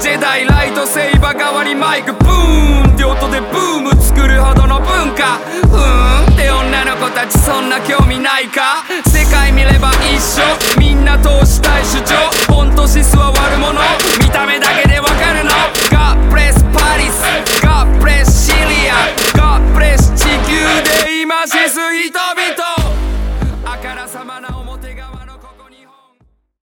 ジェダイライトセイバー代わりマイクブーンって音でブー